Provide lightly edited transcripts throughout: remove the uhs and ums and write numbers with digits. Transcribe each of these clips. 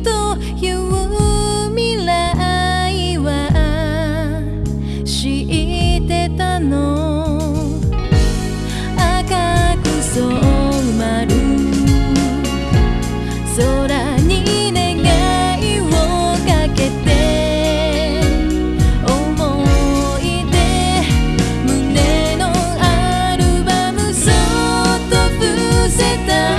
という未来は知ってたの。赤く染まる空に願いをかけて、思い出胸のアルバムそっと伏せた。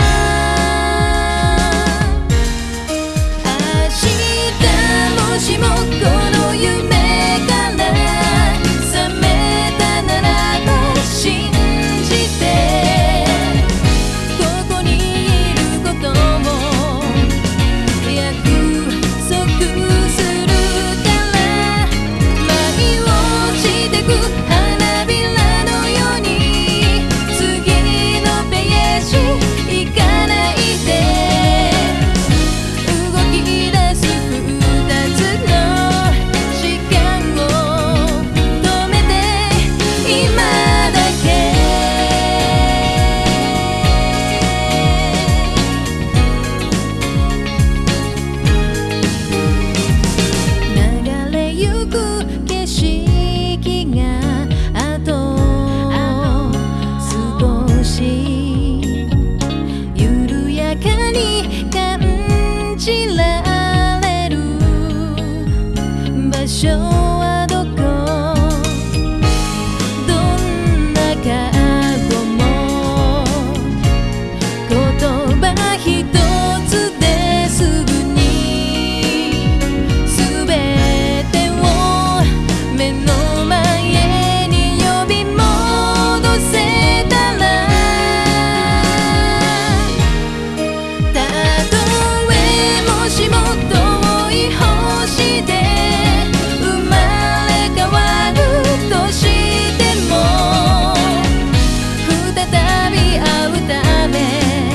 もしもこの夢から覚めたならば信じて、ここにいることも約束するから舞い落ちてく花びらのように次のページ行かないで動き出す景色があと少し緩やかに感じられる場所はどこ。どんな過去も言葉一つですぐに全て目の前に呼び戻せたら、たとえもしも遠い星で生まれ変わるとしても再び会うため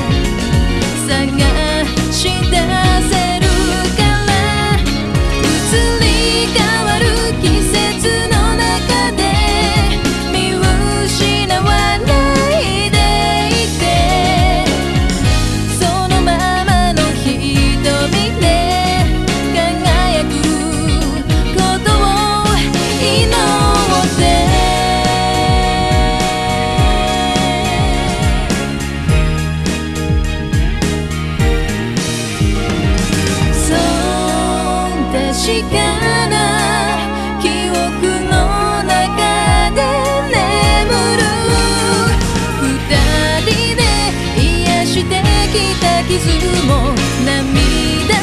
探し出せるから移り変わる季節の中で見失わないでいて、そのままの瞳で輝くことを祈って、そう確かな記憶の中で眠る二人で癒してきた傷も涙